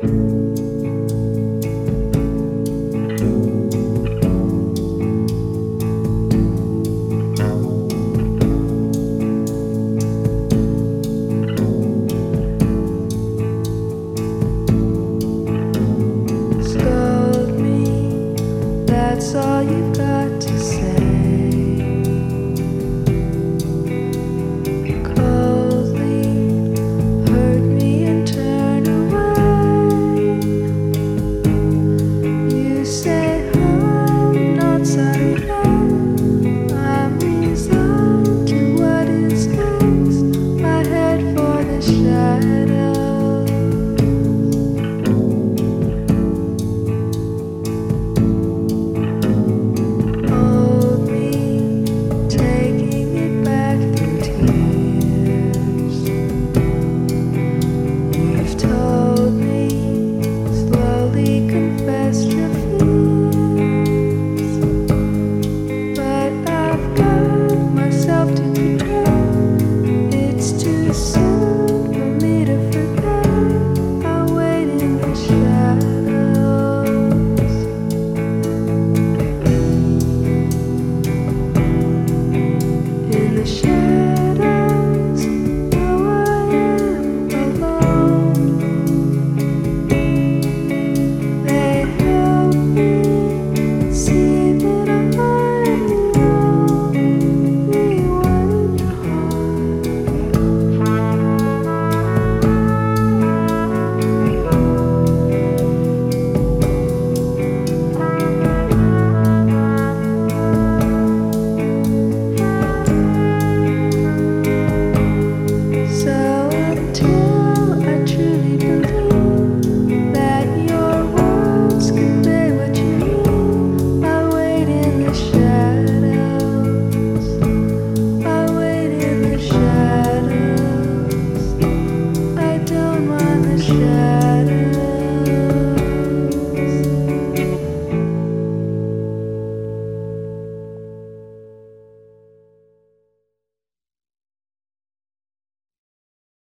That's all you've got to say. Coldly hurt me and turn away. You say I'm not sorry now. I'm resigned to what is next. I head for the shadows. Shadows, I don't mind the shadows.